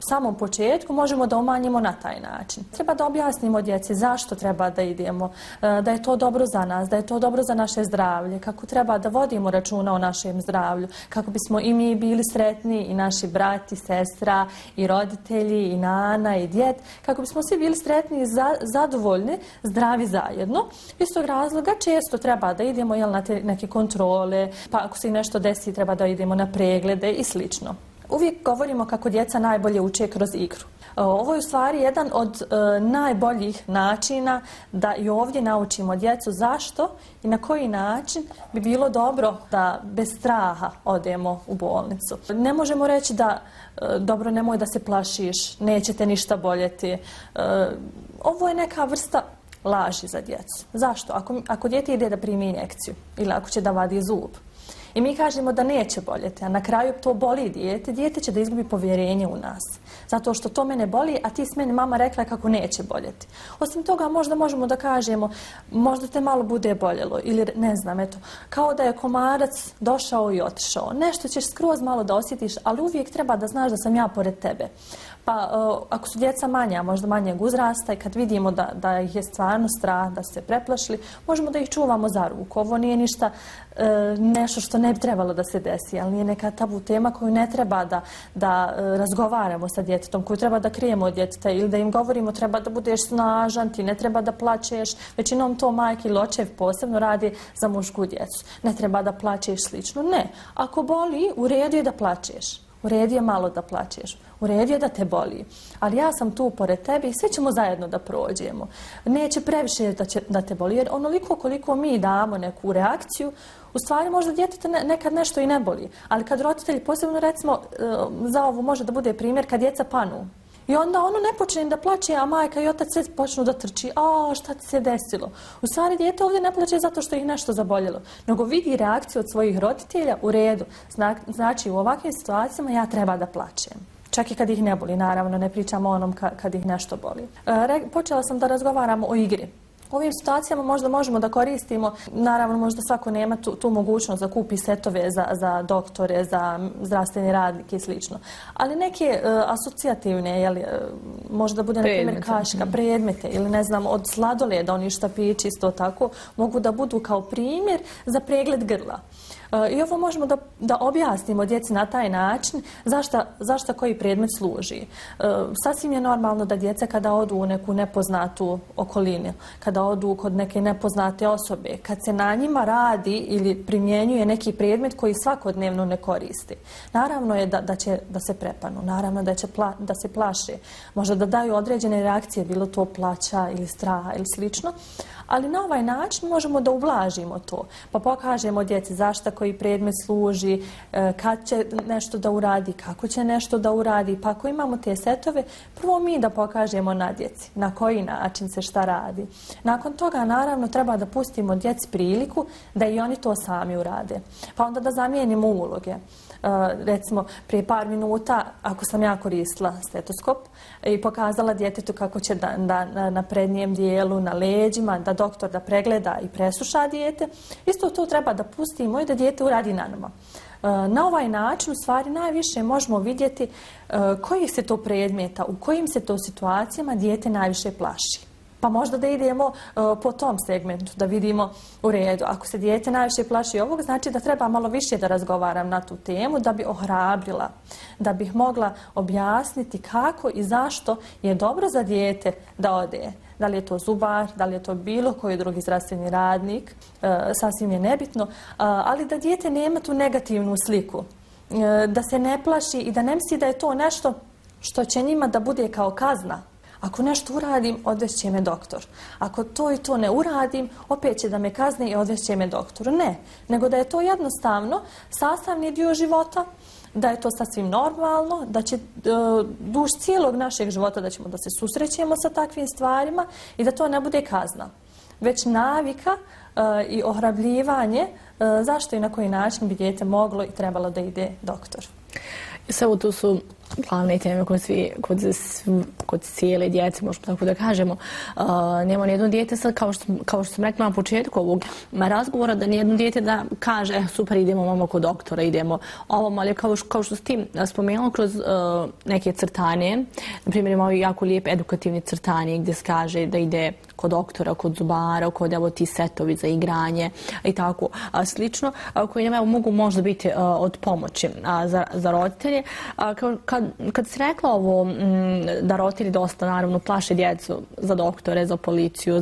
samom početku možemo da umanjimo na taj način. Treba da objasnimo djeci zašto treba da idemo, da je to dobro za nas, da je to dobro za naše zdravlje, kako treba da vodimo računa o našem zdravlju, kako bismo i mi bili sretni, i naši brati, sestra, i roditelji, i nana, i djed, kako bismo svi bili sretni i zadovoljni, zdravi zajedno. Iz tog razloga često treba da idemo na te neke kontrole, pa ako se nešto desi treba da idemo na preglede i slično. Uvijek govorimo kako djeca najbolje uče kroz igru. Ovo je u stvari jedan od najboljih načina da i ovdje naučimo djecu zašto i na koji način bi bilo dobro da bez straha odemo u bolnicu. Ne možemo reći da dobro, nemoj da se plašiš, neće te ništa boljeti. Ovo je neka vrsta laži za djecu. Zašto? Ako dijete ide da primi injekciju ili ako će da vadi zub i mi kažemo da neće boljeti, a na kraju to boli dijete će da izgubi povjerenje u nas. Zato što to mene boli, a ti s meni mama rekla kako neće boljeti. Osim toga, možda možemo da kažemo, možda te malo bude boljelo ili ne znam, eto, kao da je komarac došao i otišao. Nešto ćeš skroz malo da osjetiš, ali uvijek treba da znaš da sam ja pored tebe. Pa ako su djeca manja, možda manjeg uzrasta i kad vidimo da ih je stvarno strah, da su se preplašili, možemo da ih čuvamo za ruku. Ovo nije ništa nešto što ne bi trebalo da se desi, ali nije neka tabu tema koju ne treba da razgovaramo sa djetetom, koju treba da krijemo od djeteta ili da im govorimo treba da budeš snažan, ti ne treba da plačeš. Većinom to majke ili očev posebno radi za mušku djecu. Ne treba da plačeš slično. Ne. Ako boli, u redu je da plačeš. U redu je malo da plačeš. U redu je da te boli. Ali ja sam tu pored tebe i sve ćemo zajedno da prođemo. Neće previše da te boli. Jer onoliko koliko mi damo neku reakciju, u stvari možda djetete nekad nešto i ne boli. Ali kad roditelji, posebno recimo za ovo može da bude primjer kad djeca panu. I onda ono ne počne da plače, a majka i otac sve počnu da trči. A šta ti se desilo? U stvari dijete ovdje ne plače zato što ih nešto zaboljelo, nego vidi reakciju od svojih roditelja u redu. Znači u ovakvim situacijama ja treba da plačem. Čak i kad ih ne boli, naravno, ne pričamo o onom kad ih nešto boli. Počela sam da razgovaramo o igri. U ovim situacijama možda možemo da koristimo, naravno možda svako nema tu mogućnost da kupi setove za doktore, za zdravstvene radnike i slično. Ali neke asocijativne, možda bude na primjer kaška, predmete ili ne znam od sladoleda, oni štapići isto tako, mogu da budu kao primjer za pregled grla. I ovo možemo da objasnimo djeci na taj način zašto koji predmet služi. Sasvim je normalno da djeca kada odu u neku nepoznatu okolinu, kada odu kod neke nepoznate osobe, kad se na njima radi ili primjenjuje neki predmet koji svakodnevno ne koristi. Naravno je da će da se prepanu, naravno da se plaše, možda da daju određene reakcije, bilo to plaća ili straha ili slično. Ali na ovaj način možemo da ublažimo to, pa pokažemo djeci zašto koji predmet služi, kad će nešto da uradi, kako će nešto da uradi, pa ako imamo te setove, prvo mi da pokažemo na djeci na koji način se šta radi. Nakon toga naravno treba da pustimo djeci priliku da i oni to sami urade, pa onda da zamijenimo uloge. Recimo, prije par minuta, ako sam ja koristila stetoskop i pokazala djetetu kako će na prednjem dijelu, na leđima, da doktor da pregleda i presluša dijete, isto to treba da pustimo i da dijete uradi na nama. Na ovaj način, u stvari, najviše možemo vidjeti kojih se to predmeta, u kojim se to situacijama dijete najviše plaši. Pa možda da idemo po tom segmentu, da vidimo u redu. Ako se dijete najviše plaši ovog, znači da treba malo više da razgovaram na tu temu, da bi ohrabrila, da bih mogla objasniti kako i zašto je dobro za dijete da ode. Da li je to zubar, da li je to bilo koji drugi zdravstveni radnik, sasvim je nebitno, ali da dijete nema tu negativnu sliku, da se ne plaši i da ne misli da je to nešto što će njima da bude kao kazna. Ako nešto uradim, odvešće me doktor. Ako to i to ne uradim, opet će da me kazni i odvešće me doktoru. Ne, nego da je to jednostavno sastavni dio života, da je to sasvim normalno, da će duž cijelog našeg života da ćemo da se susrećemo sa takvim stvarima i da to ne bude kazna, već navika i ohrabljivanje zašto i na koji način bi dijete moglo i trebalo da ide doktor. Samo tu su glavne teme kod cijele djece, možemo tako da kažemo. Nema nijedno dijete sad, kao što sam rekla na početku ovog razgovora, da nijedno dijete da kaže super, idemo mamo kod doktora, idemo ovom, ali kao što si ti spomenula kroz neke crtanje, na primjer imamo jako lijep edukativni crtanje gdje se kaže da ide kod doktora, kod zubara, kod evo ti setovi za igranje i tako slično, koji nam mogu možda biti od pomoći za roditelje. Kad si rekla ovo da roditelji dosta naravno plaše djecu za doktore, za policiju,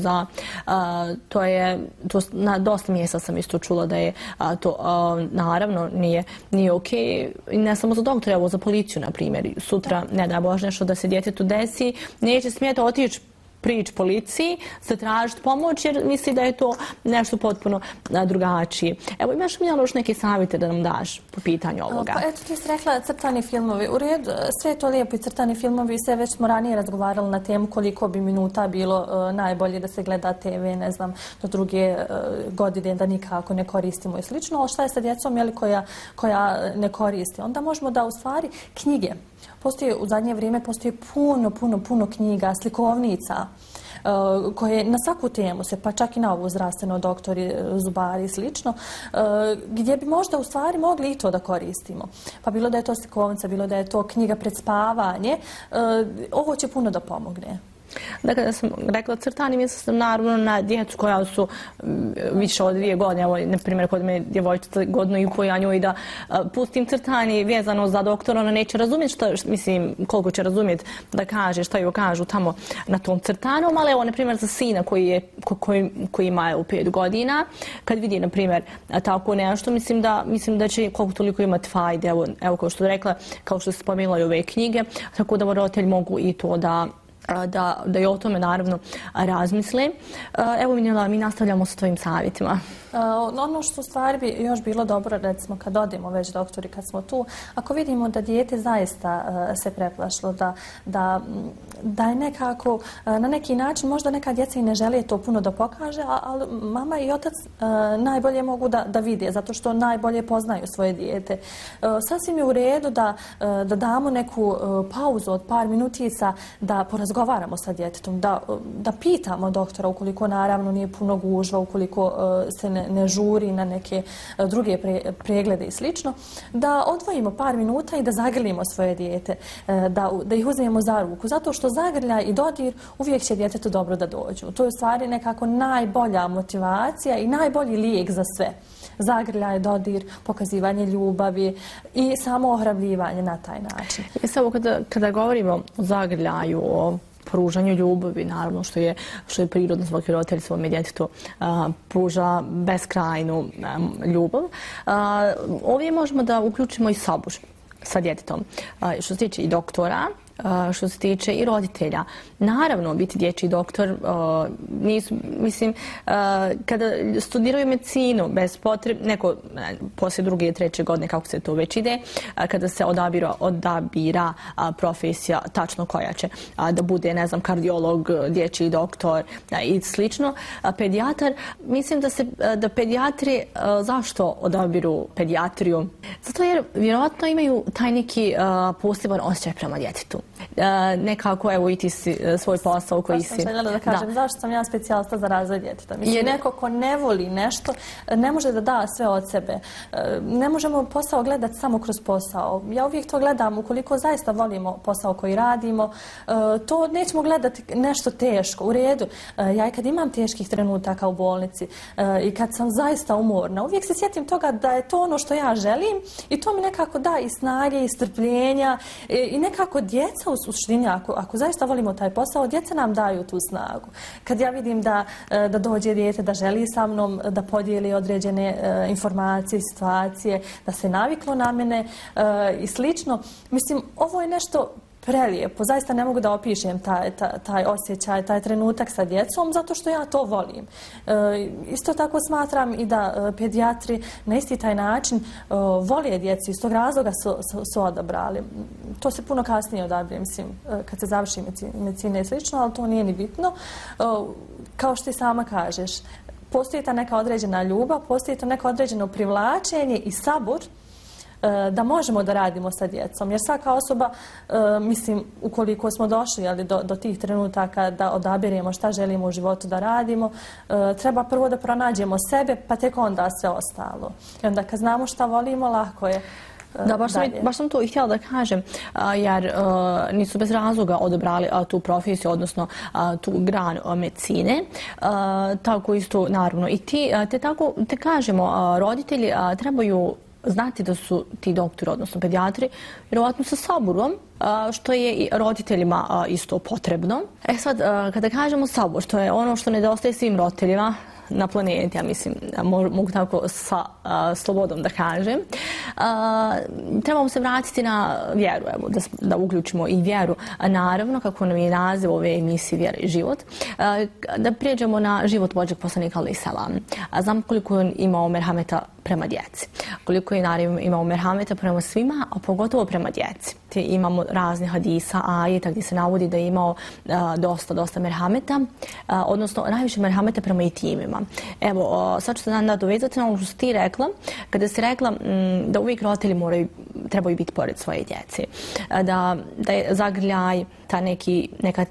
na dosta mjesta sam isto čula da je to naravno nije okej. Ne samo za doktore, evo za policiju na primjer. Sutra, ne daj Bože, nešto da se djetetu desi, neće smjeti otići prići policiji, zatražiti pomoć jer misli da je to nešto potpuno drugačije. Evo, imaš li još neke savjete da nam daš po pitanju ovoga? Pa eto, ti si rekla crtani filmovi. U redu, sve je to lijepo i crtani filmovi, sve već smo ranije razgovarali na temu koliko bi minuta bilo najbolje da se gleda TV, ne znam, do druge godine da nikako ne koristimo i slično, ali šta je sa djecom koja ne koristi? Onda možemo da u stvari knjige. U zadnje vrijeme postoji puno knjiga, slikovnica koje na svaku temu se, pa čak i na ovu zdravstveno, doktori, zubari i slično, gdje bi možda u stvari mogli i to da koristimo. Pa bilo da je to slikovnica, bilo da je to knjiga pred spavanje, ovo će puno da pomogne. Dakle, da sam rekla crtanje, mislim sam naravno na djecu koja su više od 2 godine. Evo, na primjer, kod me djevojčica 1,5 godine, ja njoj da pustim crtanje vezano za doktora, ona neće razumjeti koliko će razumjeti da kaže, šta joj kažu tamo na tom crtanju, ali evo, na primjer, za sina koji ima 5 godina, kad vidi, na primjer, tako nešto, mislim da će koliko toliko imati fajde, evo kao što je rekla, kao što se spomenula i ove knjige, tako da roditelji mogu i to da i o tome naravno razmisle. Evo Minjela, mi nastavljamo sa tvojim savjetima. Ono što u stvari bi još bilo dobro, recimo kad odemo već doktori, kad smo tu, ako vidimo da dijete zaista se preplašilo, da je nekako na neki način, možda neka djeca i ne žele to puno da pokaže, ali mama i otac najbolje mogu da vide, zato što najbolje poznaju svoje dijete. Sasvim je u redu da damo neku pauzu od par minutica, da porazgovaramo sa djetetom, da pitamo doktora, ukoliko naravno nije puno gužva, ukoliko se ne žuri na neke druge preglede i slično, da odvojimo par minuta i da zagrlimo svoje dijete, da ih uzmemo za ruku, zato što zagrljaj i dodir uvijek će djetetu dobro da dođu. To je u stvari nekako najbolja motivacija i najbolji lijek za sve. Zagrljaj, dodir, pokazivanje ljubavi i samo ohrabljivanje na taj način. Samo kada govorimo o zagrljaju, o pružanju ljubavi, naravno što je prirodno, svaki roditelj svome djetetu pruža beskrajnu ljubav. Ovdje možemo da uključimo i sabor sa djetetom. Što se tiče i doktora, što se tiče i roditelja. Naravno, biti dječji doktor, mislim, kada studiraju medicinu, bez potrebe, neko poslije 2. i 3. godine, kako se to već ide, kada se odabira profesija tačno koja će da bude, ne znam, kardiolog, dječji doktor i slično, pedijatar, mislim da pedijatri, zašto odabiru pedijatriju? Zato jer vjerojatno imaju taj neki poseban osjećaj prema djetetu. Nekako, evo i ti si svoj posao koji si... Baš sam željela da kažem, zašto sam ja specijalista za razvoj djeteta? Mislim, neko ko ne voli nešto, ne može da da sve od sebe. Ne možemo posao gledati samo kroz posao. Ja uvijek to gledam, ukoliko zaista volimo posao koji radimo, to nećemo gledati nešto teško. U redu, ja i kad imam teških trenutaka u bolnici i kad sam zaista umorna, uvijek se sjetim toga da je to ono što ja želim i to mi nekako da i snage i strpljenja i nekako djeca u suštini, ako zaista volimo taj posao, djeca nam daju tu snagu. Kad ja vidim da dođe dijete, da želi sa mnom da podijeli određene informacije, situacije, da se naviklo na mene i slično, mislim, ovo je nešto prelijepo. Zaista ne mogu da opišem taj osjećaj, taj trenutak sa djecom, zato što ja to volim. Isto tako smatram i da pedijatri na isti taj način vole djecu, iz tog razloga su odabrali. To se puno kasnije odabire, mislim, kad se završi medicina i slično, ali to nije ni bitno. Kao što ti sama kažeš, postoji ta neka određena ljubav, postoji to neko određeno privlačenje i sabor da možemo da radimo sa djecom. Jer svaka osoba, mislim, ukoliko smo došli do tih trenutaka da odabiremo šta želimo u životu da radimo, treba prvo da pronađemo sebe, pa tek onda sve ostalo. I onda kad znamo šta volimo, lako je. Da, baš sam to i htjela da kažem, jer nisu bez razloga odabrali tu profesiju, odnosno tu granu medicine. Tako isto, naravno, i te kažemo, roditelji trebaju znati da su ti doktori, odnosno pedijatri, vjerovatno sa saburom, što je i roditeljima isto potrebno. Sad, kada kažemo sabor, što je ono što nedostaje svim roditeljima na planeti, ja mislim, mogu tako sa slobodom da kažem. Trebamo se vratiti na vjeru, evo, da uključimo i vjeru. Naravno, kako nam je naziv ove emisije Vjera i život, da prijeđemo na život Božjeg poslanika alejhi selam. Znam koliko je imao merhameta prema djeci, koliko je naravno imao merhameta prema svima, a pogotovo prema djeci. Imamo razne hadisa, ajeta gdje se navodi da je imao dosta merhameta, odnosno najviše merhameta prema jetimima. Evo, sad ću se nadovezati na ono što si ti rekla, kada si rekla da uvijek roditelji trebaju biti pored svoje djece, da je zagrljaj neka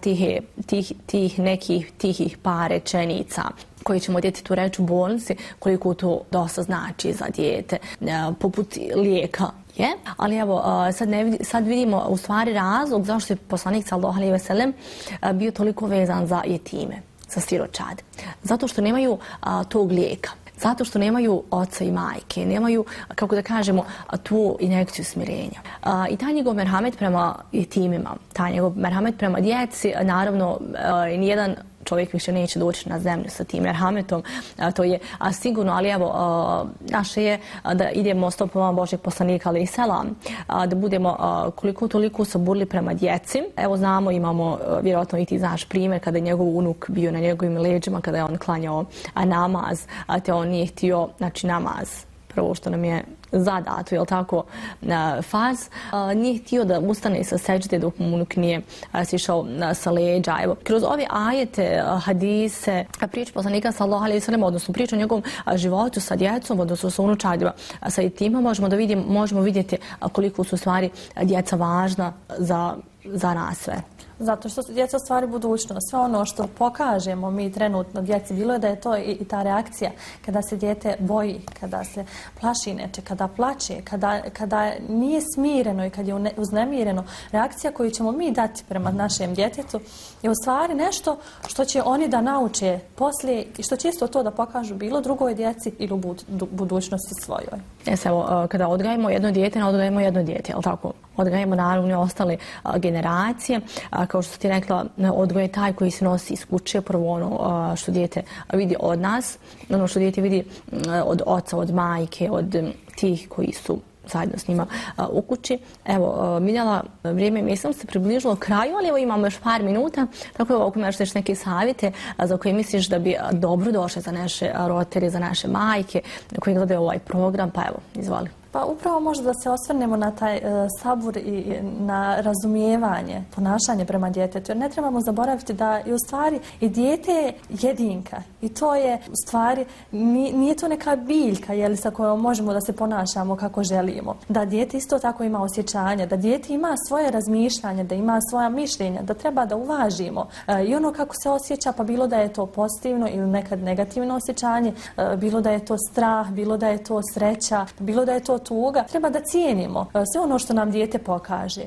tihih par rečenica koji ćemo djetetu reći u bolnici, koliko to dosta znači za dijete, poput lijeka. Ali evo, sad vidimo u stvari razlog zašto je poslanik sallallahu alejhi ve sellem bio toliko vezan za jetime, za siročad. Zato što nemaju tog lijeka. Zato što nemaju oca i majke, nemaju, kako da kažemo, tu injekciju smirenja. I taj njegov merhamet prema jetimima, taj njegov merhamet prema djeci, naravno, nijedan čovjek više neće doći na zemlju sa tim merhametom, to je sigurno, ali evo, naše je da idemo stopama Božjeg poslanika alejhi selam, da budemo koliko toliko saburli prema djeci. Evo znamo, imamo, vjerojatno i ti znaš primjer, kada je njegov unuk bio na njegovim leđima, kada je on klanjao namaz, te on nije htio, znači namaz, prvo što nam je zadato, jel tako, faz, nije htio da ustane sa seđde dok mu unuk nije sišao sa leđa. Evo, kroz ove ajete, hadise, priču poslanika sallallahu alejhi ve sellem, odnosno priču o njegovom životu sa djecom, odnosno sa unučadima, sa jetima, možemo vidjeti koliko su stvari djeca važna za nas sve. Zato što su djeca stvari budućnost. Sve ono što pokažemo mi trenutno djeci, bilo je da je to i ta reakcija kada se dijete boji, kada se plaši neče, kada plače, kada nije smireno i kad je uznemireno. Reakcija koju ćemo mi dati prema našem djetetu je u stvari nešto što će oni da nauče poslije i što će isto to da pokažu bilo drugoj djeci ili u budućnosti svojoj. Evo, kada odgajamo jedno dijete, ne odgajamo jedno dijete, jel tako? Odgajamo naravno i ostale generacije. Kao što ti rekla, odgoj je taj koji se nosi iz kuće, prvo ono što dijete vidi od nas, ono što dijete vidi od oca, od majke, od tih koji su zajedno s njima u kući. Evo, Miljana, vrijeme mislim se približilo kraju, ali evo imamo još par minuta, tako evo, ako imaš još neke savjete za koje misliš da bi dobro došle za naše roditelje, za naše majke koji gledaju ovaj program, pa evo, izvoli. Pa upravo možda da se osvrnemo na taj sabur i na razumijevanje, ponašanje prema djetetu. Jer ne trebamo zaboraviti da je u stvari i dijete je jedinka. I to je u stvari, nije to neka biljka sa kojom možemo da se ponašamo kako želimo. Da dijete isto tako ima osjećanja, da dijete ima svoje razmišljanje, da ima svoja mišljenja, da treba da uvažimo. I ono kako se osjeća, pa bilo da je to pozitivno ili nekad negativno osjećanje, bilo da je to strah, bilo da je to sreća, bilo da je to tuga, treba da cijenimo sve ono što nam dijete pokaže.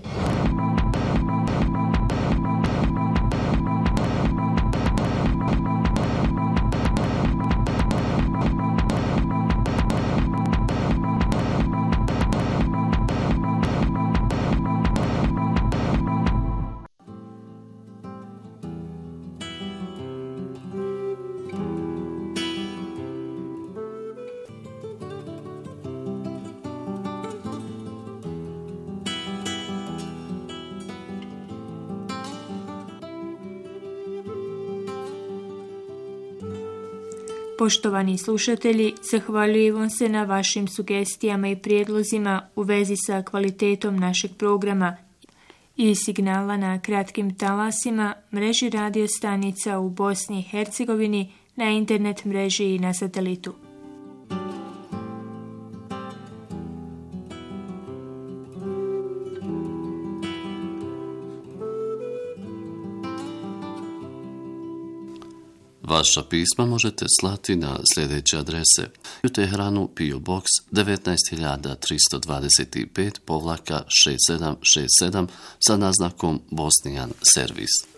Poštovani slušatelji, zahvaljujem se na vašim sugestijama i prijedlozima u vezi sa kvalitetom našeg programa i signala na kratkim talasima, mreži radio stanica u Bosni i Hercegovini, na internet mreži i na satelitu. Vaša pisma možete slati na sljedeće adrese: u Teheranu PO Box 19325-6767 sa naznakom Bosnijan servis.